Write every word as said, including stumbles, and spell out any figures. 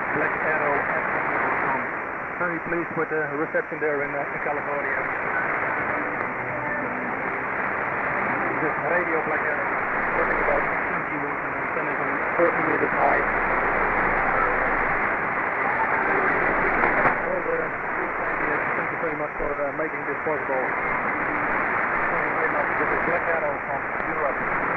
Black Arrow at hotmail dot com. Very pleased with the reception there in, uh, in California. This is Radio Black Arrow, working about twenty meters and antennas on forty meters high. Well, uh, thank you very much for uh, making this possible. Thank you very much. This is Black Arrow from Europe.